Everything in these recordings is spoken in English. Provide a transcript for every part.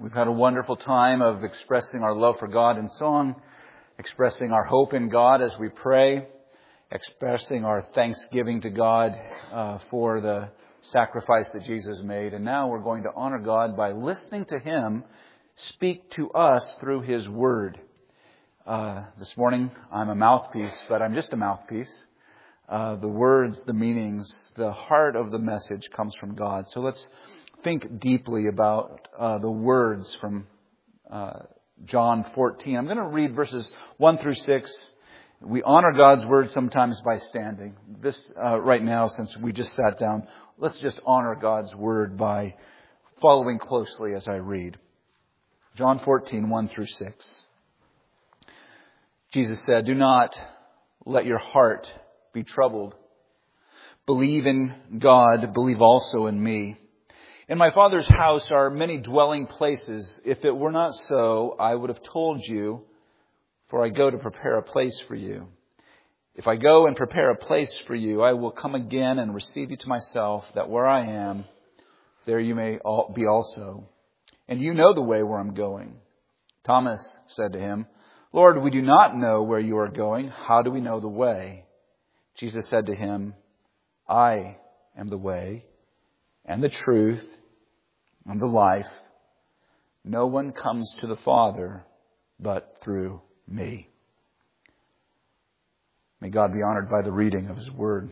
We've had a wonderful time of expressing our love for God in song, expressing our hope in God as we pray, expressing our thanksgiving to God for the sacrifice that Jesus made. And now we're going to honor God by listening to Him speak to us through His Word. This morning I'm a mouthpiece, but I'm just a mouthpiece. The words, the meanings, the heart of the message comes from God. So let's think deeply about the words from John 14. I'm going to read verses 1 through 6. We honor God's Word sometimes by standing. This right now, since we just sat down, let's just honor God's Word by following closely as I read. John 14, 1 through 6. Jesus said, "Do not let your heart be troubled. Believe in God, believe also in me. In my Father's house are many dwelling places. If it were not so, I would have told you, for I go to prepare a place for you. If I go and prepare a place for you, I will come again and receive you to myself, that where I am, there you may be also. And you know the way where I'm going." Thomas said to him, "Lord, we do not know where you are going. How do we know the way?" Jesus said to him, "I am the way and the truth and the life. No one comes to the Father but through me." May God be honored by the reading of His Word.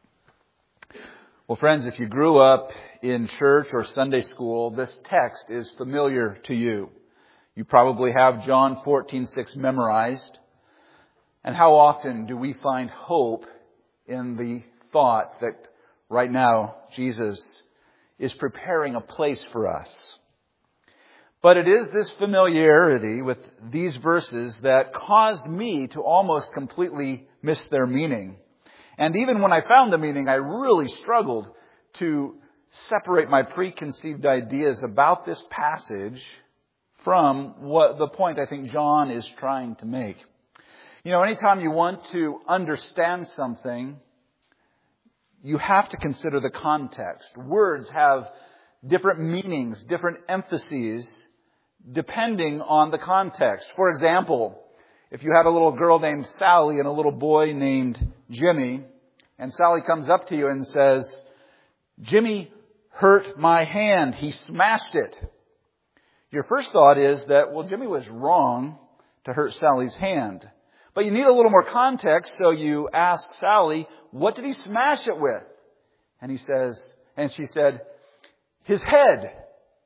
Well, friends, if you grew up in church or Sunday school, this text is familiar to you. You probably have John 14:6 memorized. And how often do we find hope in the thought that right now Jesus is preparing a place for us? But it is this familiarity with these verses that caused me to almost completely miss their meaning. And even when I found the meaning, I really struggled to separate my preconceived ideas about this passage from what the point I think John is trying to make. You know, anytime you want to understand something, you have to consider the context. Words have different meanings, different emphases, depending on the context. For example, if you had a little girl named Sally and a little boy named Jimmy, and Sally comes up to you and says, "Jimmy hurt my hand. He smashed it." Your first thought is that, well, Jimmy was wrong to hurt Sally's hand. But you need a little more context, so you ask Sally, "What did he smash it with?" And she said, "His head."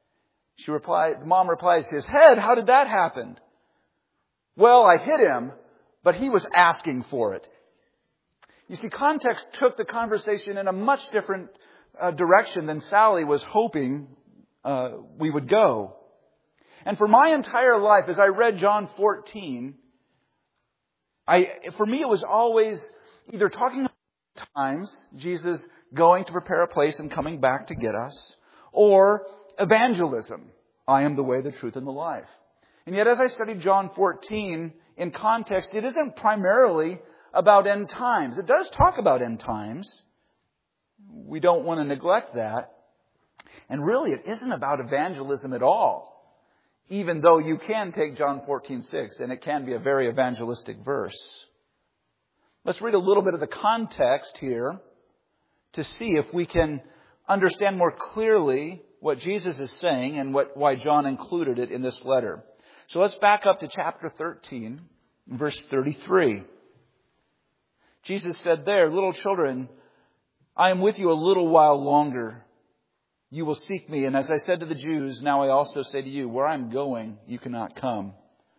The mom replies, "His head? How did that happen?" "Well, I hit him, but he was asking for it." You see, context took the conversation in a much different direction than Sally was hoping we would go. And for my entire life, as I read John 14, for me it was always either talking about times, Jesus going to prepare a place and coming back to get us, or evangelism. I am the way, the truth, and the life. And yet as I studied John 14 in context, it isn't primarily about end times. It does talk about end times. We don't want to neglect that. And really, it isn't about evangelism at all. Even though you can take John 14:6, and it can be a very evangelistic verse. Let's read a little bit of the context here to see if we can understand more clearly what Jesus is saying and why John included it in this letter. So let's back up to chapter 13, verse 33. Jesus said there, "Little children, I am with you a little while longer. You will seek me, and as I said to the Jews, now I also say to you, where I am going, you cannot come."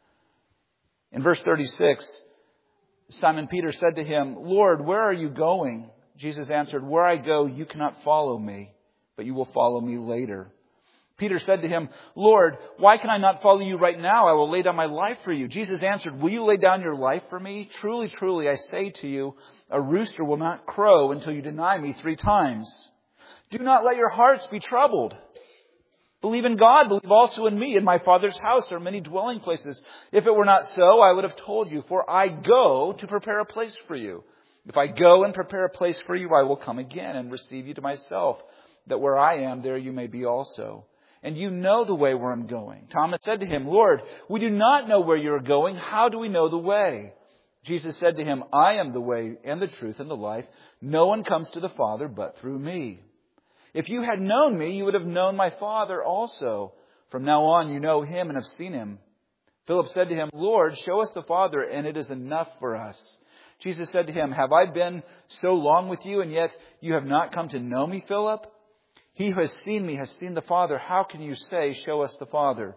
In verse 36, Simon Peter said to him, "Lord, where are you going?" Jesus answered, "Where I go, you cannot follow me, but you will follow me later." Peter said to him, "Lord, why can I not follow you right now? I will lay down my life for you." Jesus answered, "Will you lay down your life for me? Truly, truly, I say to you, a rooster will not crow until you deny me 3 times. Do not let your hearts be troubled. Believe in God, believe also in me. In my Father's house are many dwelling places. If it were not so, I would have told you, for I go to prepare a place for you. If I go and prepare a place for you, I will come again and receive you to myself, that where I am, there you may be also. and you know the way where I'm going." Thomas said to him, "Lord, we do not know where you are going. How do we know the way?" Jesus said to him, "I am the way and the truth and the life. No one comes to the Father but through me. If you had known me, you would have known my Father also. From now on, you know him and have seen him." Philip said to him, "Lord, show us the Father, and it is enough for us." Jesus said to him, "Have I been so long with you, and yet you have not come to know me, Philip? He who has seen me has seen the Father. How can you say, 'Show us the Father'?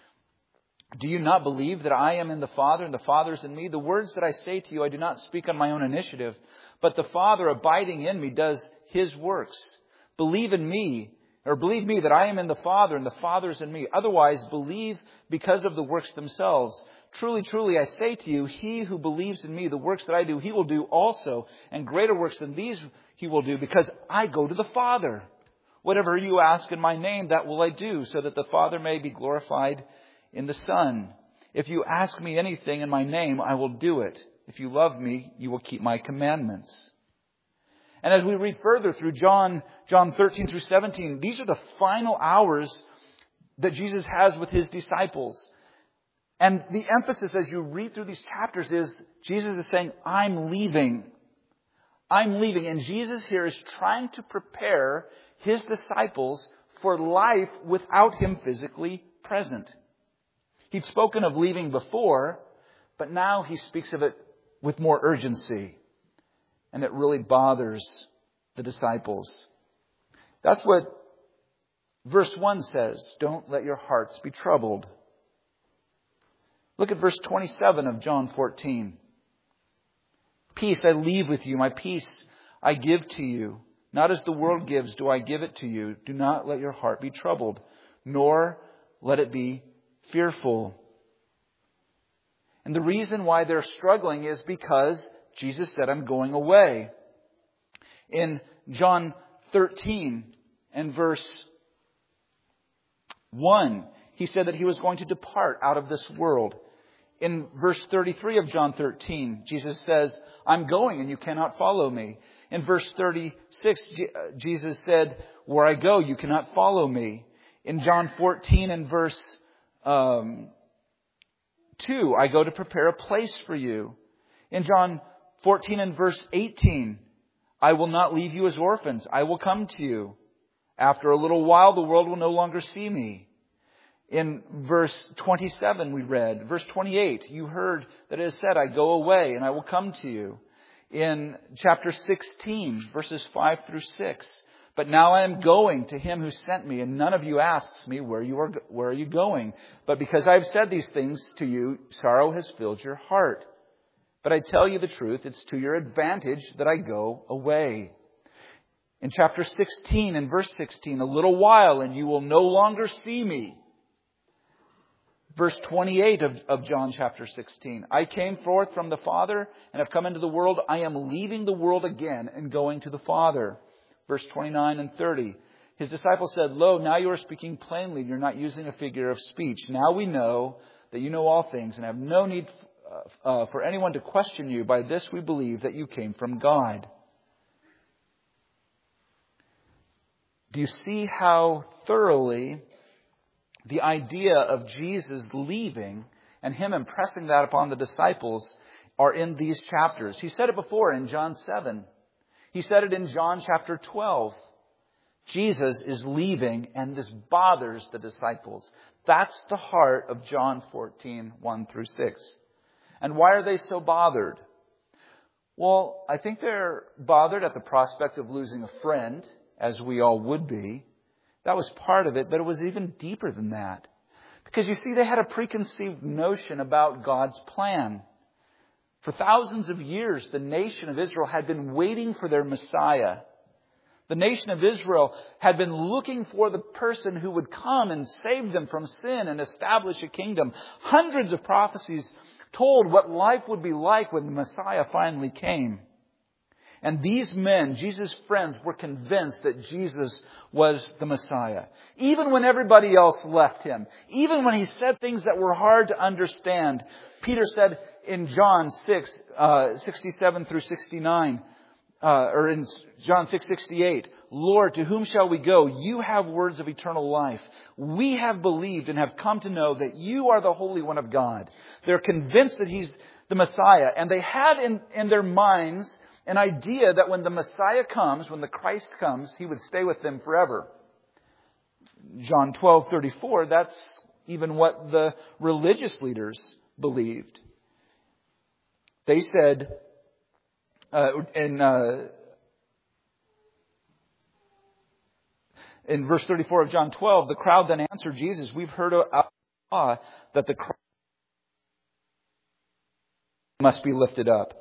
Do you not believe that I am in the Father and the Father is in me? The words that I say to you, I do not speak on my own initiative, but the Father abiding in me does his works. Believe me that I am in the Father and the Father is in me. Otherwise, believe because of the works themselves. Truly, truly, I say to you, he who believes in me, the works that I do, he will do also, and greater works than these he will do, because I go to the Father. Whatever you ask in my name, that will I do, so that the Father may be glorified in the Son. If you ask me anything in my name, I will do it. If you love me, you will keep my commandments." And as we read further through John 13 through 17, these are the final hours that Jesus has with his disciples. And the emphasis as you read through these chapters is Jesus is saying, I'm leaving. I'm leaving. And Jesus here is trying to prepare his disciples for life without him physically present. He'd spoken of leaving before, but now he speaks of it with more urgency. And it really bothers the disciples. That's what verse 1 says. Don't let your hearts be troubled. Look at verse 27 of John 14. "Peace I leave with you, my peace I give to you. Not as the world gives do I give it to you. Do not let your heart be troubled, nor let it be fearful." And the reason why they're struggling is because Jesus said, "I'm going away." In John 13 and verse 1, he said that he was going to depart out of this world. In verse 33 of John 13, Jesus says, "I'm going and you cannot follow me." In verse 36, Jesus said, "Where I go, you cannot follow me." In John 14 and verse 2, "I go to prepare a place for you." In John 14 and verse 18, "I will not leave you as orphans. I will come to you. After a little while, the world will no longer see me." In verse 27, we read, verse 28, "You heard that it is said, I go away and I will come to you." In chapter 16, verses 5 through 6, "But now I am going to him who sent me, and none of you asks me, where are you going? But because I have said these things to you, sorrow has filled your heart. But I tell you the truth, it's to your advantage that I go away." In chapter 16 and verse 16, "A little while and you will no longer see me." Verse 28 of John chapter 16, "I came forth from the Father and have come into the world. I am leaving the world again and going to the Father." Verse 29 and 30, his disciples said, "Lo, now you are speaking plainly. You're not using a figure of speech. Now we know that you know all things and have no need for anyone to question you. By this we believe that you came from God." Do you see how thoroughly the idea of Jesus leaving and him impressing that upon the disciples are in these chapters? He said it before in John 7. He said it in John chapter 12. Jesus is leaving, and this bothers the disciples. That's the heart of John 14, 1 through 6. And why are they so bothered? Well, I think they're bothered at the prospect of losing a friend, as we all would be. That was part of it, but it was even deeper than that. Because you see, they had a preconceived notion about God's plan. For thousands of years, the nation of Israel had been waiting for their Messiah. The nation of Israel had been looking for the person who would come and save them from sin and establish a kingdom. Hundreds of prophecies told what life would be like when the Messiah finally came. And these men, Jesus' friends, were convinced that Jesus was the Messiah. Even when everybody else left him. Even when he said things that were hard to understand. Peter said in John 6, 67 through 69, or in John 6:68, Lord, to whom shall we go? You have words of eternal life. We have believed and have come to know that you are the Holy One of God. They're convinced that He's the Messiah. And they had in their minds an idea that when the Messiah comes, when the Christ comes, He would stay with them forever. John 12:34, that's even what the religious leaders believed. They said, in verse 34 of John 12, the crowd then answered Jesus, we've heard out of that the Christ must be lifted up.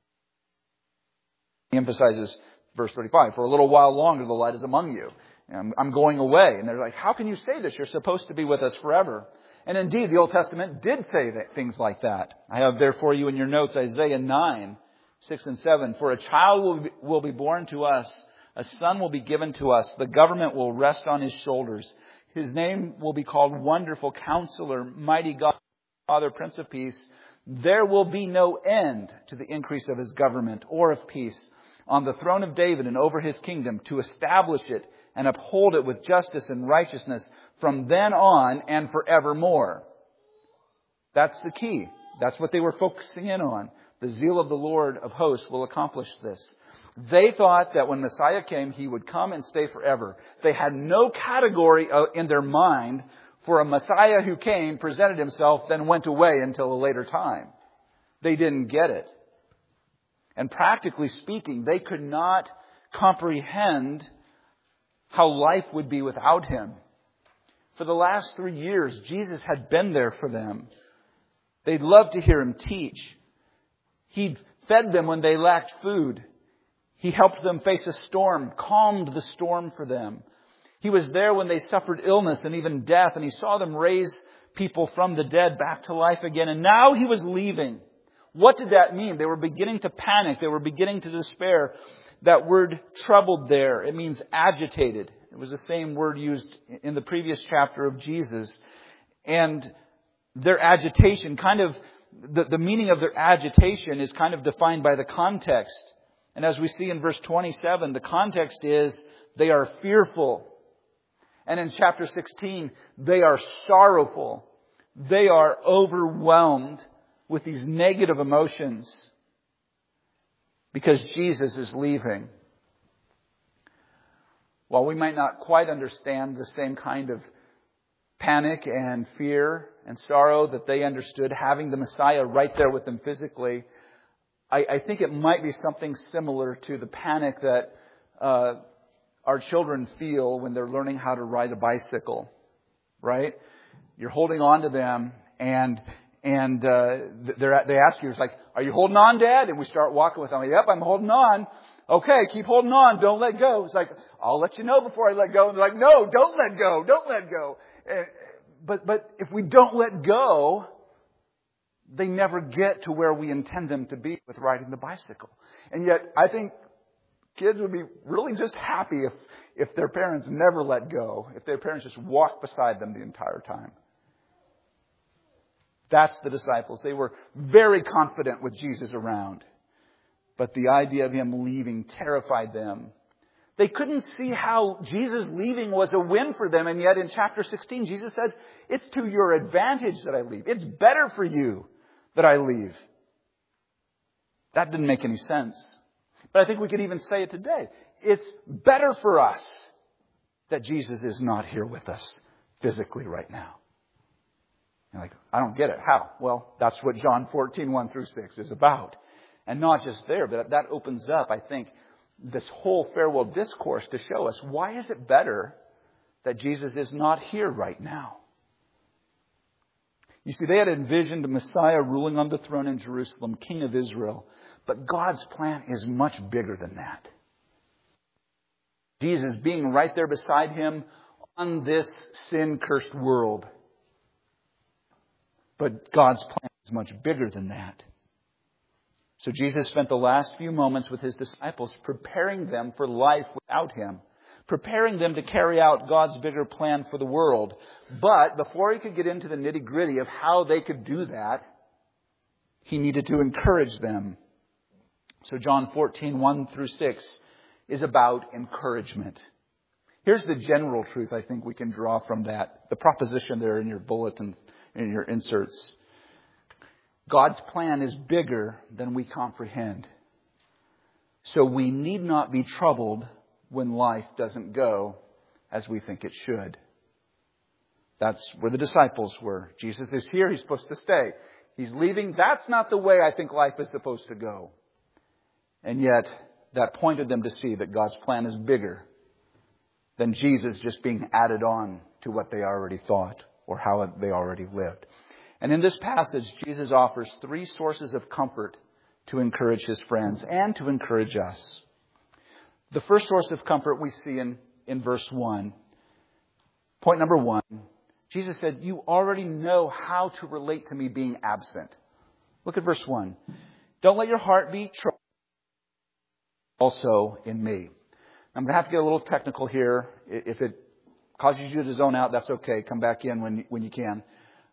He emphasizes verse 35, for a little while longer the light is among you. I'm going away. And they're like, how can you say this? You're supposed to be with us forever. And indeed, the Old Testament did say things like that. I have there for you in your notes Isaiah 9, 6 and 7. For a child will be born to us. A son will be given to us. The government will rest on His shoulders. His name will be called Wonderful Counselor, Mighty God, Father, Prince of Peace. There will be no end to the increase of His government or of peace on the throne of David and over His kingdom, to establish it and uphold it with justice and righteousness from then on and forevermore. That's the key. That's what they were focusing in on. The zeal of the Lord of hosts will accomplish this. They thought that when Messiah came, He would come and stay forever. They had no category in their mind for a Messiah who came, presented Himself, then went away until a later time. They didn't get it. And practically speaking, they could not comprehend how life would be without Him. For the last 3 years, Jesus had been there for them. They'd love to hear Him teach. He'd fed them when they lacked food. He helped them face a storm, calmed the storm for them. He was there when they suffered illness and even death, and He saw them raise people from the dead back to life again. And now He was leaving. What did that mean? They were beginning to panic. They were beginning to despair. That word troubled there, it means agitated. It was the same word used in the previous chapter of Jesus. And their agitation, the meaning of their agitation is kind of defined by the context. And as we see in verse 27, the context is they are fearful. And in chapter 16, they are sorrowful. They are overwhelmed with these negative emotions because Jesus is leaving. While we might not quite understand the same kind of panic and fear and sorrow that they understood, having the Messiah right there with them physically, I think it might be something similar to the panic that our children feel when they're learning how to ride a bicycle, right? You're holding on to them and they ask you, it's like, are you holding on, Dad? And we start walking with them. Yep, I'm holding on. Okay, keep holding on. Don't let go. It's like, I'll let you know before I let go. And they're like, no, don't let go. Don't let go. But if we don't let go, they never get to where we intend them to be with riding the bicycle. And yet, I think kids would be really just happy if their parents never let go, if their parents just walked beside them the entire time. That's the disciples. They were very confident with Jesus around. But the idea of Him leaving terrified them. They couldn't see how Jesus leaving was a win for them. And yet in chapter 16, Jesus says, it's to your advantage that I leave. It's better for you that I leave. That didn't make any sense. But I think we could even say it today. It's better for us that Jesus is not here with us physically right now. You're like, I don't get it. How? Well, that's what John 14, 1 through 6 is about. And not just there, but that opens up, I think, this whole farewell discourse to show us, why is it better that Jesus is not here right now? You see, they had envisioned a Messiah ruling on the throne in Jerusalem, King of Israel. But God's plan is much bigger than that. Jesus being right there beside Him on this sin-cursed world. But God's plan is much bigger than that. So Jesus spent the last few moments with His disciples preparing them for life without Him. Preparing them to carry out God's bigger plan for the world. But before He could get into the nitty-gritty of how they could do that, He needed to encourage them. So John 14, 1 through 6 is about encouragement. Here's the general truth I think we can draw from that. The proposition there in your bulletin, in your inserts. God's plan is bigger than we comprehend. So we need not be troubled when life doesn't go as we think it should. That's where the disciples were. Jesus is here. He's supposed to stay. He's leaving. That's not the way I think life is supposed to go. And yet, that pointed them to see that God's plan is bigger than Jesus just being added on to what they already thought or how they already lived. And in this passage, Jesus offers 3 sources of comfort to encourage his friends and to encourage us. The first source of comfort we see in verse 1. Point number 1. Jesus said, you already know how to relate to me being absent. Look at verse 1. Don't let your heart be troubled. Also in me. I'm going to have to get a little technical here. If it causes you to zone out, that's okay. Come back in when you can.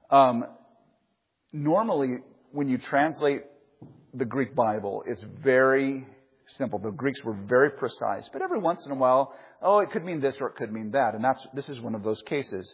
Normally, when you translate the Greek Bible, it's very simple. The Greeks were very precise. But every once in a while, it could mean this or it could mean that. And this is one of those cases.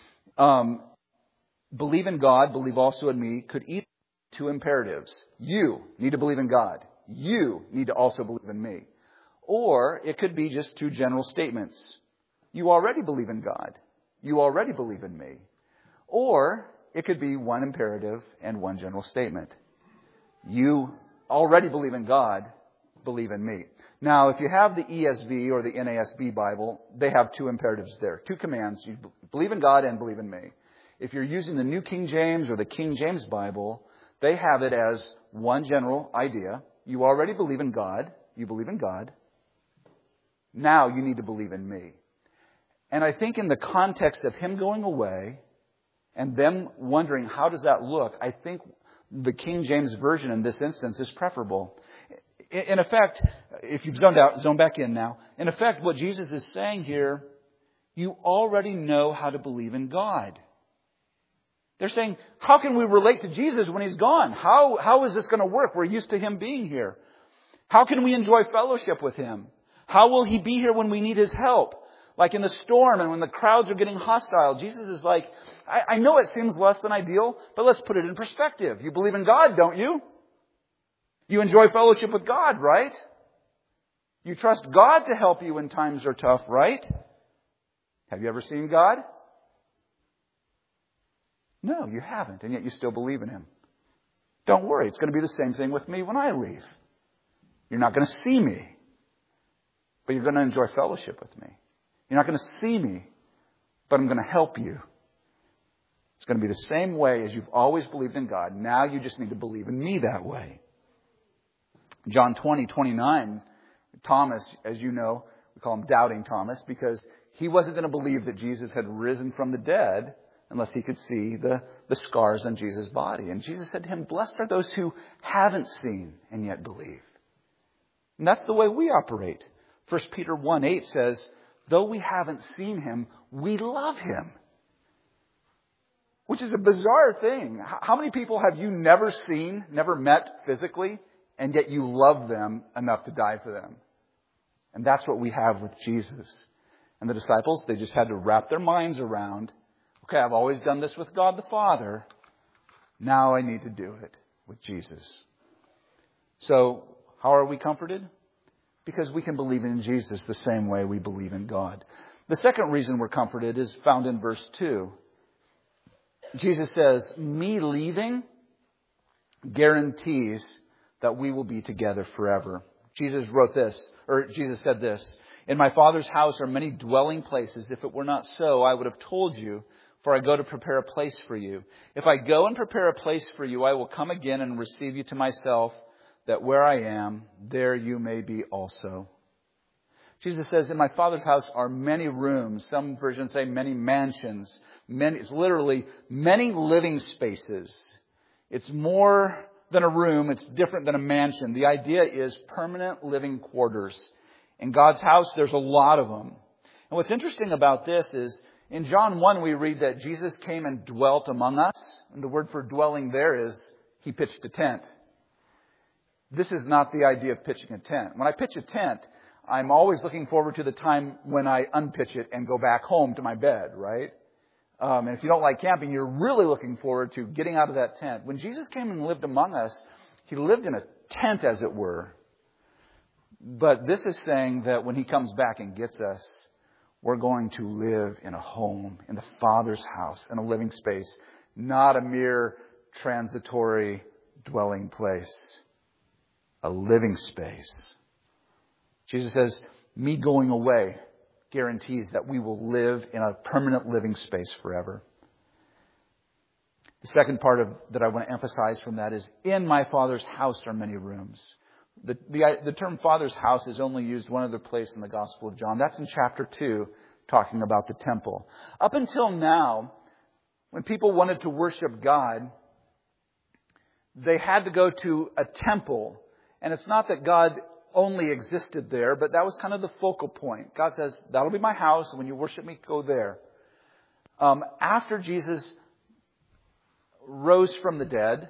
Believe in God, believe also in me, could either be 2 imperatives. You need to believe in God. You need to also believe in me. Or it could be just 2 general statements. You already believe in God. You already believe in me. Or it could be 1 imperative and 1 general statement. You already believe in God, believe in me. Now, if you have the ESV or the NASB Bible, they have 2 imperatives there. 2 commands. You believe in God and believe in me. If you're using the New King James or the King James Bible, they have it as 1 general idea. You already believe in God. You believe in God. Now you need to believe in me. And I think in the context of him going away and them wondering how does that look, I think the King James Version in this instance is preferable. In effect, if you've zoned out, zone back in now. In effect, what Jesus is saying here, you already know how to believe in God. They're saying, how can we relate to Jesus when he's gone? How is this going to work? We're used to him being here. How can we enjoy fellowship with him? How will he be here when we need his help? Like in the storm and when the crowds are getting hostile. Jesus is like, I know it seems less than ideal, but let's put it in perspective. You believe in God, don't you? You enjoy fellowship with God, right? You trust God to help you when times are tough, right? Have you ever seen God? No, you haven't, and yet you still believe in him. Don't worry, it's going to be the same thing with me when I leave. You're not going to see me, but you're going to enjoy fellowship with me. You're not going to see me, but I'm going to help you. It's going to be the same way as you've always believed in God. Now you just need to believe in me that way. John 20:29, Thomas, as you know, we call him Doubting Thomas because he wasn't going to believe that Jesus had risen from the dead unless he could see the scars on Jesus' body. And Jesus said to him, blessed are those who haven't seen and yet believe. And that's the way we operate. 1 Peter 1:8 says, though we haven't seen him, we love him. Which is a bizarre thing. How many people have you never seen, never met physically, and yet you love them enough to die for them? And that's what we have with Jesus. And the disciples, they just had to wrap their minds around, okay, I've always done this with God the Father. Now I need to do it with Jesus. So, how are we comforted? Because we can believe in Jesus the same way we believe in God. The second reason we're comforted is found in verse 2. Jesus says, me leaving guarantees that we will be together forever. Jesus said this, in my Father's house are many dwelling places. If it were not so, I would have told you, for I go to prepare a place for you. If I go and prepare a place for you, I will come again and receive you to myself, that where I am, there you may be also. Jesus says, in my Father's house are many rooms. Some versions say many mansions. It's literally many living spaces. It's more than a room. It's different than a mansion. The idea is permanent living quarters. In God's house, there's a lot of them. And what's interesting about this is, in John 1, we read that Jesus came and dwelt among us. And the word for dwelling there is, he pitched a tent. This is not the idea of pitching a tent. When I pitch a tent, I'm always looking forward to the time when I unpitch it and go back home to my bed, right? And if you don't like camping, you're really looking forward to getting out of that tent. When Jesus came and lived among us, He lived in a tent, as it were. But this is saying that when He comes back and gets us, we're going to live in a home, in the Father's house, in a living space, not a mere transitory dwelling place, a living space. Jesus says, me going away guarantees that we will live in a permanent living space forever. The second part that I want to emphasize from that is, in my Father's house are many rooms. The term Father's house is only used one other place in the Gospel of John. That's in chapter 2, talking about the temple. Up until now, when people wanted to worship God, they had to go to a temple. And it's not that God only existed there, but that was kind of the focal point. God says, that'll be my house, and when you worship me, go there. After Jesus rose from the dead,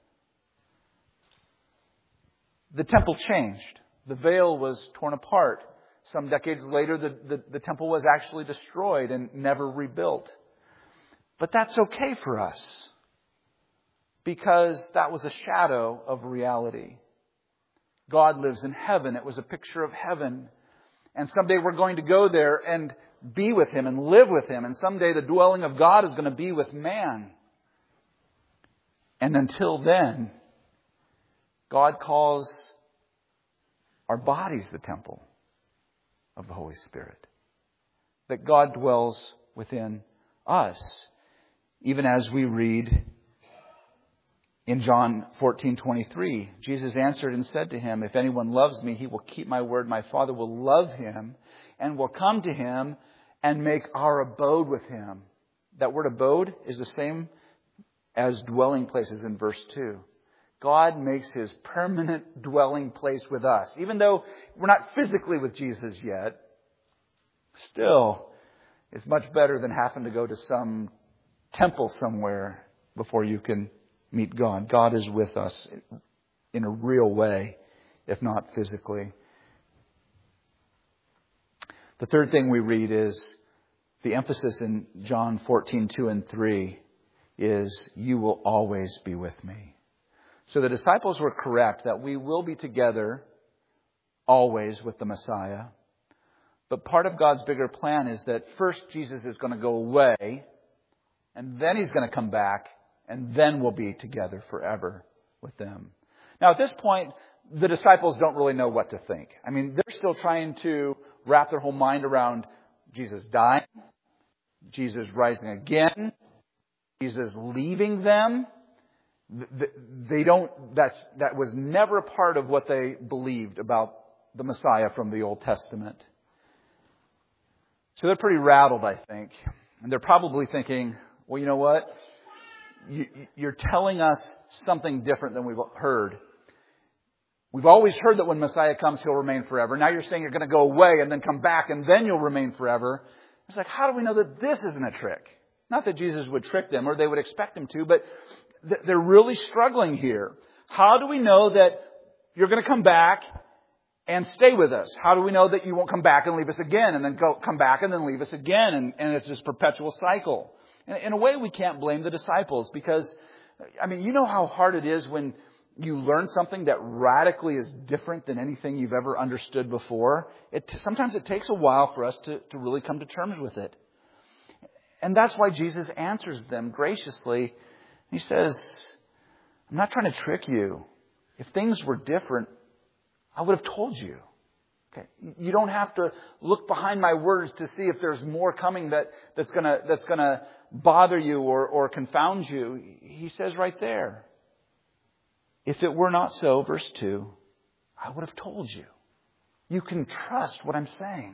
the temple changed. The veil was torn apart. Some decades later, the temple was actually destroyed and never rebuilt. But that's okay for us, because that was a shadow of reality. God lives in heaven. It was a picture of heaven. And someday we're going to go there and be with Him and live with Him. And someday the dwelling of God is going to be with man. And until then, God calls our bodies the temple of the Holy Spirit. That God dwells within us. Even as we read in John 14:23, Jesus answered and said to him, if anyone loves me, he will keep my word. My Father will love him and will come to him and make our abode with him. That word abode is the same as dwelling places in verse 2. God makes His permanent dwelling place with us. Even though we're not physically with Jesus yet, still, it's much better than having to go to some temple somewhere before you can meet God. God is with us in a real way, if not physically. The third thing we read is the emphasis in John 14:2 and 3 is, you will always be with me. So the disciples were correct that we will be together always with the Messiah. But part of God's bigger plan is that first Jesus is going to go away, and then He's going to come back, and then we'll be together forever with them. Now, at this point, the disciples don't really know what to think. I mean, they're still trying to wrap their whole mind around Jesus dying, Jesus rising again, Jesus leaving them. That was never a part of what they believed about the Messiah from the Old Testament. So they're pretty rattled, I think. And they're probably thinking, well, you know what? You're telling us something different than we've heard. We've always heard that when Messiah comes, He'll remain forever. Now you're saying you're going to go away and then come back and then you'll remain forever. It's like, how do we know that this isn't a trick? Not that Jesus would trick them or they would expect Him to, but they're really struggling here. How do we know that you're going to come back and stay with us? How do we know that you won't come back and leave us again and then come back and then leave us again? And it's this perpetual cycle. And in a way, we can't blame the disciples because, I mean, you know how hard it is when you learn something that radically is different than anything you've ever understood before. Sometimes it takes a while for us to really come to terms with it. And that's why Jesus answers them graciously. He says, I'm not trying to trick you. If things were different, I would have told you. Okay. You don't have to look behind my words to see if there's more coming that's gonna bother you or confound you. He says right there, if it were not so, verse 2, I would have told you. You can trust what I'm saying.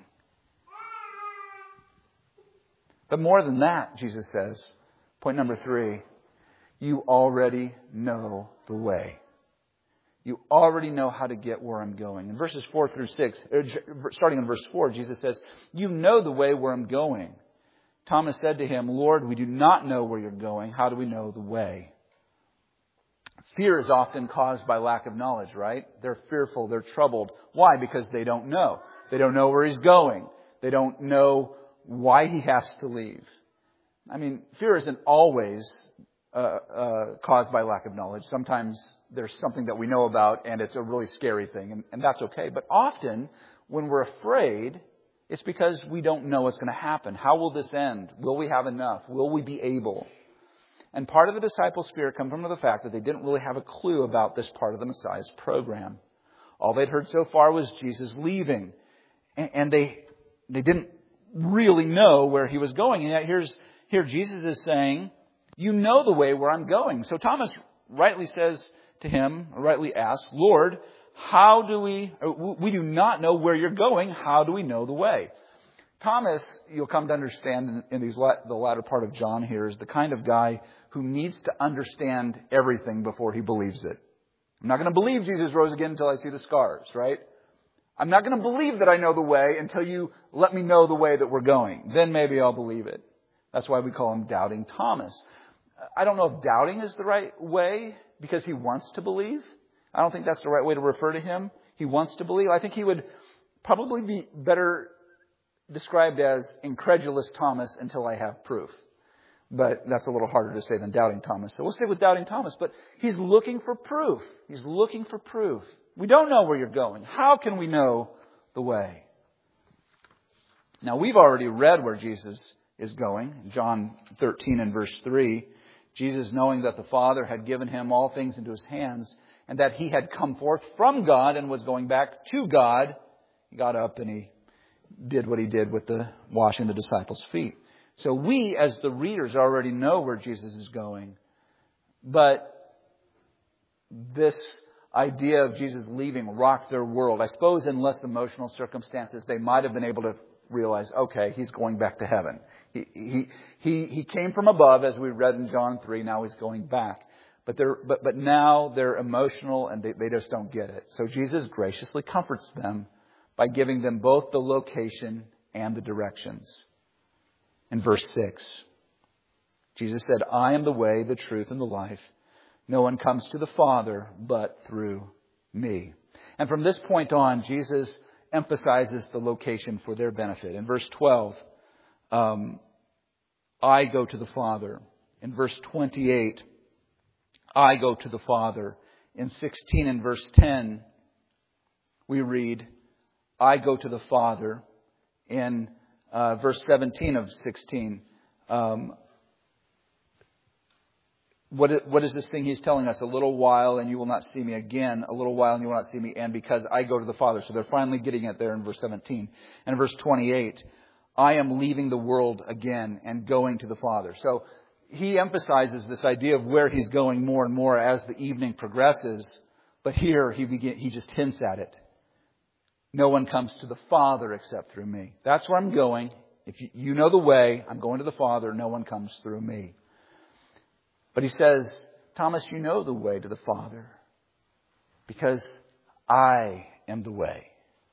But more than that, Jesus says, point number 3, you already know the way. You already know how to get where I'm going. In verses 4 through 6, starting in verse 4, Jesus says, you know the way where I'm going. Thomas said to Him, Lord, we do not know where you're going. How do we know the way? Fear is often caused by lack of knowledge, right? They're fearful, they're troubled. Why? Because they don't know. They don't know where he's going. They don't know why he has to leave. I mean, fear isn't always caused by lack of knowledge. Sometimes there's something that we know about and it's a really scary thing, and that's okay. But often, when we're afraid, it's because we don't know what's going to happen. How will this end? Will we have enough? Will we be able? And part of the disciples' fear comes from the fact that they didn't really have a clue about this part of the Messiah's program. All they'd heard so far was Jesus leaving. And they didn't really know where he was going. And yet here Jesus is saying, you know the way where I'm going. So Thomas rightly says to him, or rightly asks, Lord, how do we do not know where you're going. How do we know the way? Thomas, you'll come to understand in the latter part of John here, is the kind of guy who needs to understand everything before he believes it. I'm not going to believe Jesus rose again until I see the scars, right? I'm not going to believe that I know the way until you let me know the way that we're going. Then maybe I'll believe it. That's why we call him Doubting Thomas. I don't know if doubting is the right way because he wants to believe. I don't think that's the right way to refer to him. He wants to believe. I think he would probably be better described as incredulous Thomas until I have proof. But that's a little harder to say than Doubting Thomas. So we'll stay with Doubting Thomas. But he's looking for proof. He's looking for proof. We don't know where you're going. How can we know the way? Now, we've already read where Jesus is going. John 13 and verse 3. Jesus, knowing that the Father had given him all things into his hands, and that he had come forth from God and was going back to God, he got up and he did what he did with the washing the disciples' feet. So we, as the readers, already know where Jesus is going. But this idea of Jesus leaving rocked their world. I suppose in less emotional circumstances, they might have been able to realize, okay, he's going back to heaven. He came from above, as we read in John 3. Now he's going back. But now they're emotional and they just don't get it. So Jesus graciously comforts them by giving them both the location and the directions. In verse 6, Jesus said, I am the way, the truth, and the life. No one comes to the Father but through me. And from this point on, Jesus emphasizes the location for their benefit. In verse 12, I go to the Father. In verse 28, I go to the Father. In 16 and verse 10, we read, I go to the Father. In verse 17 of 16, what is this thing he's telling us? A little while and you will not see me again. A little while and you will not see me. And because I go to the Father. So they're finally getting it there in verse 17. And in verse 28, I am leaving the world again and going to the Father. So he emphasizes this idea of where he's going more and more as the evening progresses. But here he just hints at it. No one comes to the Father except through me. That's where I'm going. If you know the way, I'm going to the Father. No one comes through me. But he says, Thomas, you know the way to the Father because I am the way.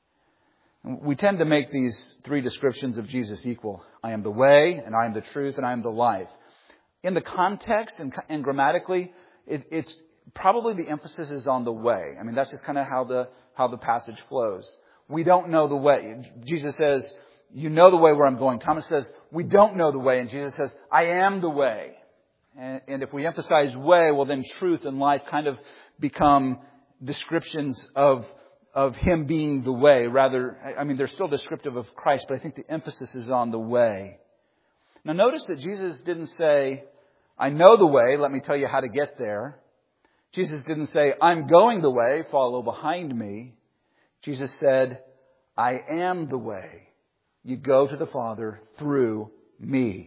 We tend to make these three descriptions of Jesus equal. I am the way, and I am the truth, and I am the life. In the context and grammatically, it's probably the emphasis is on the way. I mean, that's just kind of how the passage flows. We don't know the way. Jesus says, you know the way where I'm going. Thomas says, we don't know the way. And Jesus says, I am the way. And if we emphasize way, well, then truth and life kind of become descriptions of Him being the way. Rather, I mean, they're still descriptive of Christ, but I think the emphasis is on the way. Now, notice that Jesus didn't say, I know the way, let me tell you how to get there. Jesus didn't say, I'm going the way, follow behind me. Jesus said, I am the way. You go to the Father through me.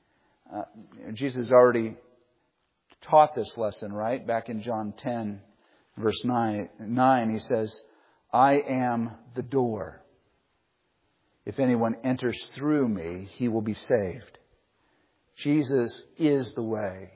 Jesus already taught this lesson, right? Back in John 10, verse 9, he says, I am the door. If anyone enters through me, he will be saved. Jesus is the way.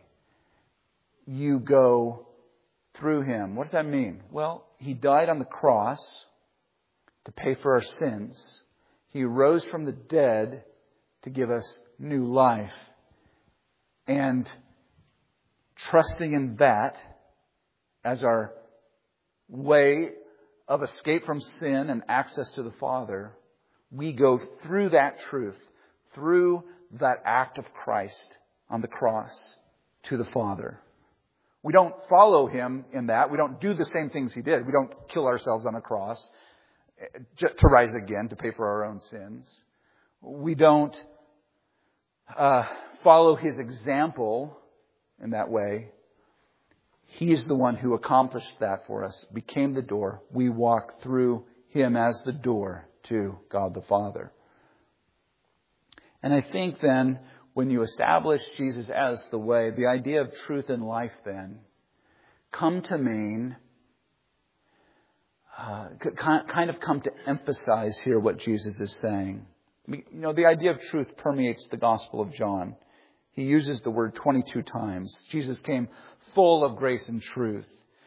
You go through Him. What does that mean? Well, He died on the cross to pay for our sins. He rose from the dead to give us new life. And trusting in that as our way of escape from sin and access to the Father, we go through that truth, through that act of Christ on the cross to the Father. We don't follow Him in that. We don't do the same things He did. We don't kill ourselves on a cross to rise again, to pay for our own sins. We don't follow His example in that way. He is the one who accomplished that for us, became the door. We walk through Him as the door to God the Father. And I think then, when you establish Jesus as the way, the idea of truth and life then come to mean, kind of come to emphasize here what Jesus is saying. You know, the idea of truth permeates the Gospel of John. He uses the word 22 times. Jesus came full of grace and truth.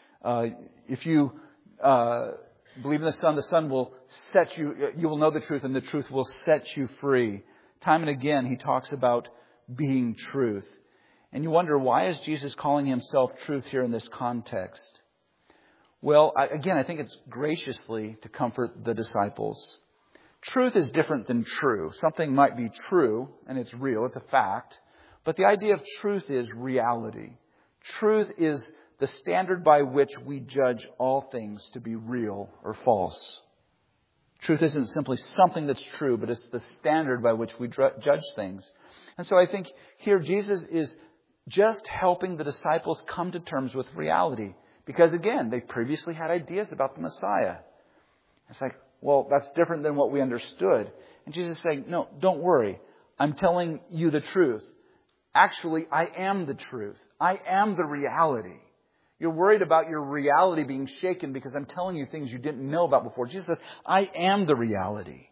If you believe in the Son will set you, you will know the truth, and the truth will set you free. Time and again, He talks about being truth. And you wonder, why is Jesus calling Himself truth here in this context? Well, again, I think it's graciously to comfort the disciples. Truth is different than true. Something might be true, and it's real, it's a fact. But the idea of truth is reality. Truth is the standard by which we judge all things to be real or false. Truth isn't simply something that's true, but it's the standard by which we judge things. And so I think here Jesus is just helping the disciples come to terms with reality. Because again, they previously had ideas about the Messiah. It's like, well, that's different than what we understood. And Jesus is saying, no, don't worry. I'm telling you the truth. Actually, I am the truth. I am the reality. You're worried about your reality being shaken because I'm telling you things you didn't know about before. Jesus says, I am the reality.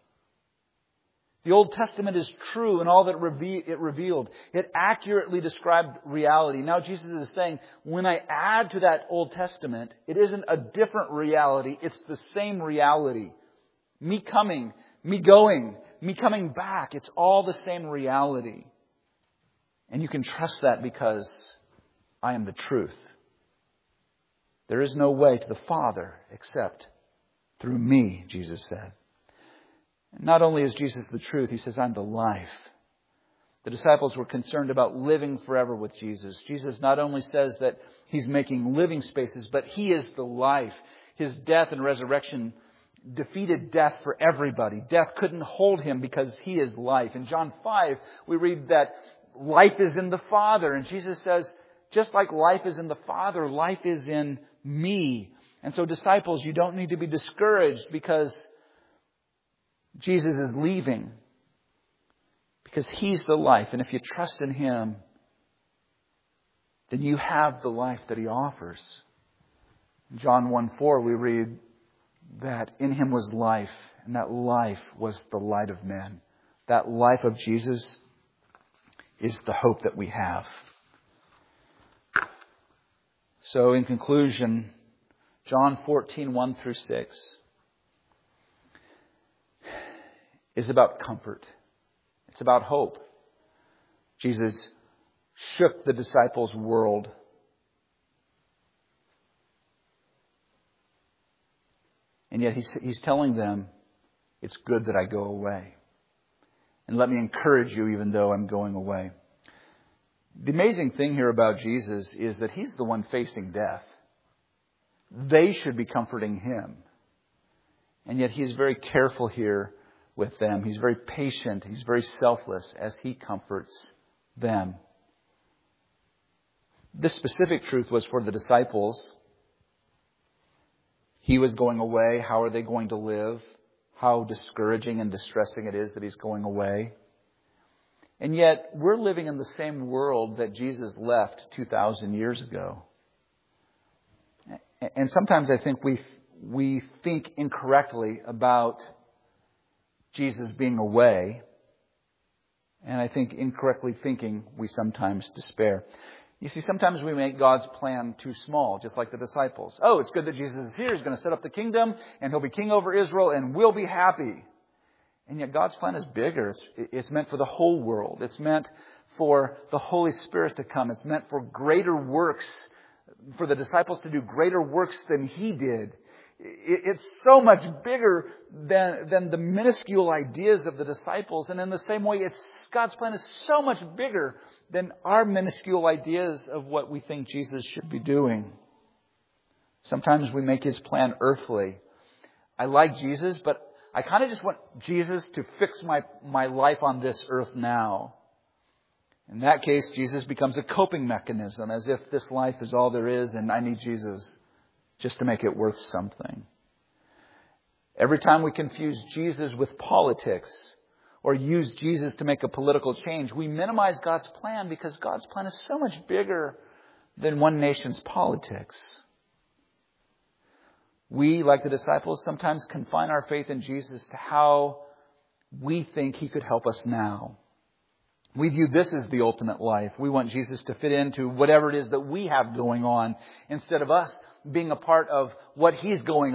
The Old Testament is true in all that it revealed. It accurately described reality. Now Jesus is saying, when I add to that Old Testament, it isn't a different reality. It's the same reality. Me coming, me going, me coming back. It's all the same reality. And you can trust that because I am the truth. There is no way to the Father except through me, Jesus said. And not only is Jesus the truth, He says, I'm the life. The disciples were concerned about living forever with Jesus. Jesus not only says that He's making living spaces, but He is the life. His death and resurrection defeated death for everybody. Death couldn't hold Him because He is life. In John 5, we read that life is in the Father. And Jesus says, just like life is in the Father, life is in me. And so disciples, you don't need to be discouraged because Jesus is leaving. Because He's the life. And if you trust in Him, then you have the life that He offers. In John 1:4 we read that in Him was life, and that life was the light of men. That life of Jesus is the hope that we have. So in conclusion, John 14:1-6 is about comfort. It's about hope. Jesus shook the disciples' world. And yet He's telling them, it's good that I go away. And let me encourage you even though I'm going away. The amazing thing here about Jesus is that He's the one facing death. They should be comforting Him. And yet He's very careful here with them. He's very patient. He's very selfless as He comforts them. This specific truth was for the disciples. He was going away. How are they going to live? How discouraging and distressing it is that He's going away. And yet, we're living in the same world that Jesus left 2,000 years ago. And sometimes I think we think incorrectly about Jesus being away. And I think incorrectly thinking, we sometimes despair. You see, sometimes we make God's plan too small, just like the disciples. Oh, it's good that Jesus is here. He's going to set up the kingdom, and He'll be king over Israel, and we'll be happy. And yet God's plan is bigger. It's meant for the whole world. It's meant for the Holy Spirit to come. It's meant for greater works for the disciples to do greater works than He did. It's so much bigger than the minuscule ideas of the disciples. And in the same way, God's plan is so much bigger than our minuscule ideas of what we think Jesus should be doing. Sometimes we make His plan earthly. I like Jesus, but I kind of just want Jesus to fix my life on this earth now. In that case, Jesus becomes a coping mechanism, as if this life is all there is and I need Jesus just to make it worth something. Every time we confuse Jesus with politics or use Jesus to make a political change, we minimize God's plan, because God's plan is so much bigger than one nation's politics. We, like the disciples, sometimes confine our faith in Jesus to how we think He could help us now. We view this as the ultimate life. We want Jesus to fit into whatever it is that we have going on, instead of us being a part of what He has going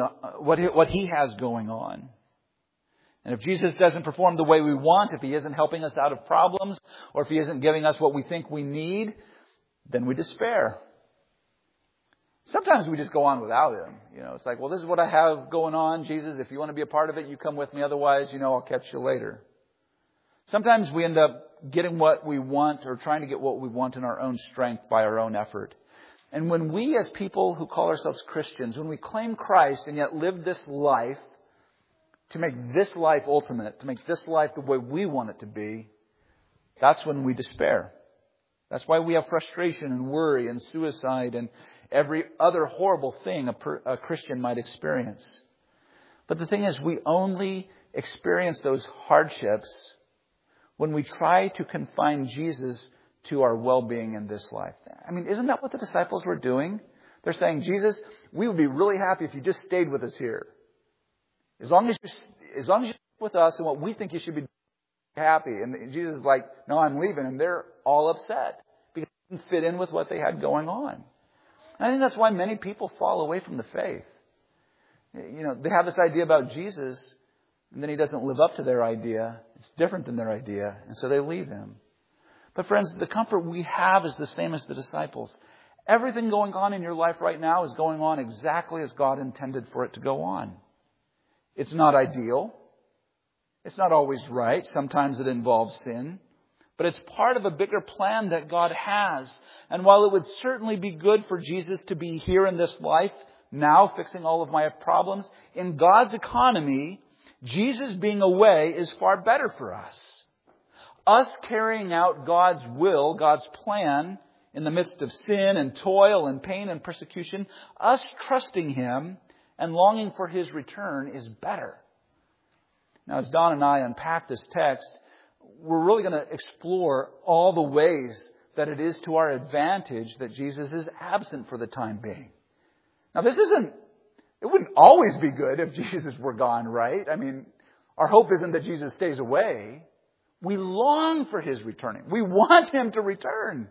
on. And if Jesus doesn't perform the way we want, if He isn't helping us out of problems, or if He isn't giving us what we think we need, then we despair. Sometimes we just go on without Him. It's like, well, this is what I have going on. Jesus, if you want to be a part of it, you come with me. Otherwise, I'll catch you later. Sometimes we end up getting what we want, or trying to get what we want in our own strength by our own effort. And when we, as people who call ourselves Christians, when we claim Christ and yet live this life to make this life ultimate, to make this life the way we want it to be, that's when we despair. That's why we have frustration and worry and suicide and every other horrible thing a Christian might experience. But the thing is, we only experience those hardships when we try to confine Jesus to our well-being in this life. I mean, isn't that what the disciples were doing? They're saying, Jesus, we would be really happy if you just stayed with us here. As long as you're with us and what we think you should be happy. And Jesus is like, no, I'm leaving. And they're all upset because it didn't fit in with what they had going on. And I think that's why many people fall away from the faith. They have this idea about Jesus, and then He doesn't live up to their idea. It's different than their idea. And so they leave Him. But friends, the comfort we have is the same as the disciples. Everything going on in your life right now is going on exactly as God intended for it to go on. It's not ideal. It's not always right. Sometimes it involves sin. But it's part of a bigger plan that God has. And while it would certainly be good for Jesus to be here in this life, now fixing all of my problems, in God's economy, Jesus being away is far better for us. Us carrying out God's will, God's plan, in the midst of sin and toil and pain and persecution, us trusting Him and longing for His return is better. Now, as Don and I unpack this text, we're really going to explore all the ways that it is to our advantage that Jesus is absent for the time being. Now, it wouldn't always be good if Jesus were gone, right? I mean, our hope isn't that Jesus stays away. We long for His returning. We want Him to return.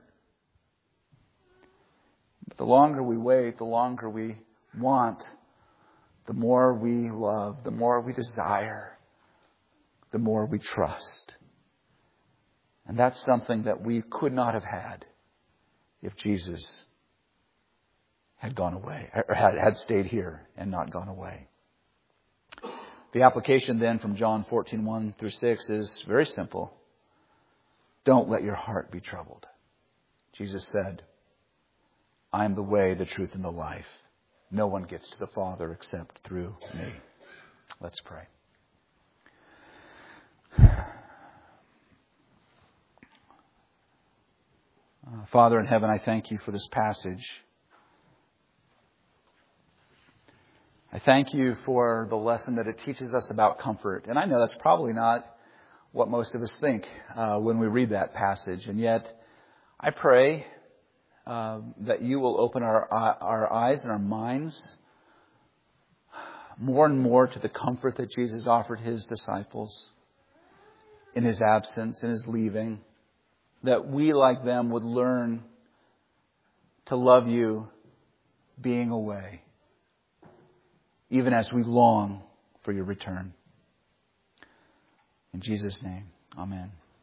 But the longer we wait, the longer we want, the more we love, the more we desire, the more we trust. And that's something that we could not have had if Jesus had gone away, or had stayed here and not gone away. The application then from John 14:1-6 is very simple. Don't let your heart be troubled. Jesus said, I am the way, the truth, and the life. No one gets to the Father except through me. Let's pray. Father in heaven, I thank You for this passage. I thank You for the lesson that it teaches us about comfort. And I know that's probably not what most of us think when we read that passage. And yet, I pray that You will open our eyes and our minds more and more to the comfort that Jesus offered His disciples in His absence, in His leaving. That we, like them, would learn to love You being away, even as we long for Your return. In Jesus' name, amen.